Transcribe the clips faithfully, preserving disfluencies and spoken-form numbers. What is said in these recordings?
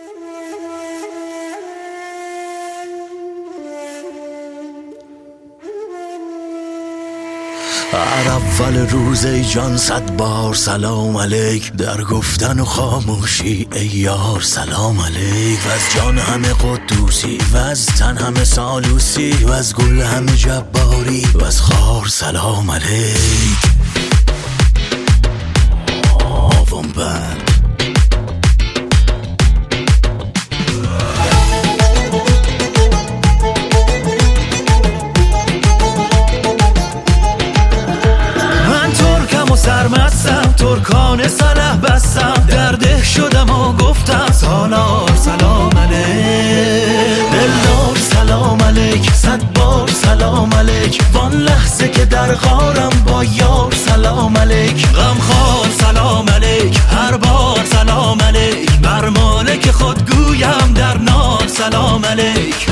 هر اول روز ای جان صد بار سلام علیک، در گفتن و خاموشی ای یار سلام علیک. و از جان همه قدوسی و از تن همه سالوسی و از گل همه جباری و از خار سلام علیک. آوام بند سرمستم، ترکان سلح بستم، در ده شدم و گفتم سالار سلام علیک. دلدار سلام علیک، صد بار سلام علیک، وان لحظه که در غارم با یار سلام علیک. غمخوار سلام علیک، هر بار سلام علیک، بر مالک خود گویم در نار سلام علیک.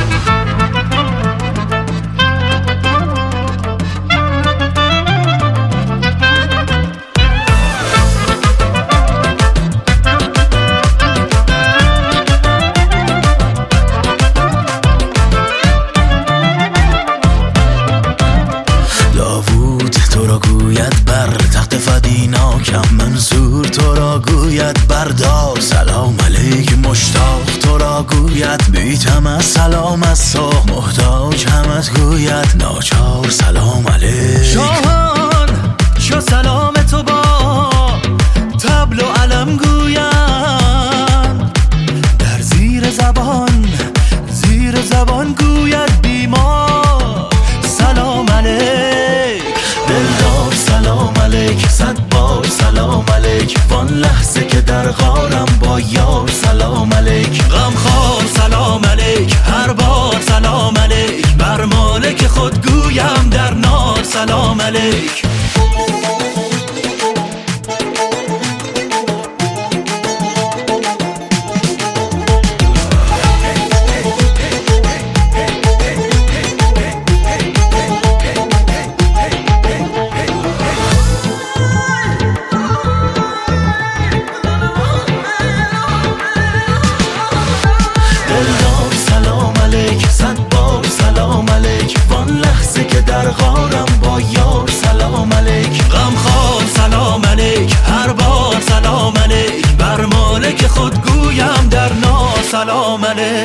گوید بر تخت فدیناکم، منصور تو را گوید بردار سلام علیک. مشتاق تو را گوید بیتم از سلام از صبح، محتاج همت گوید ناچار سلام علیک. شاهان شو سلام تو با طبل و علم گویند، در زیر زبان زیر زبان گوید بیمار سلام علیک. دلدار سلام علیک، صد بار سلام علیک، وان لحظه که در غارم با یار سلام علیک. غمخوار سلام علیک، هر بار سلام علیک، بر مالک خود گویم در نار سلام علیک. در غارم با یار سلام علیک. غمخوار سلام علیک، هر بار سلام علیک، بر مالک خود گویم در نار سلام علیک.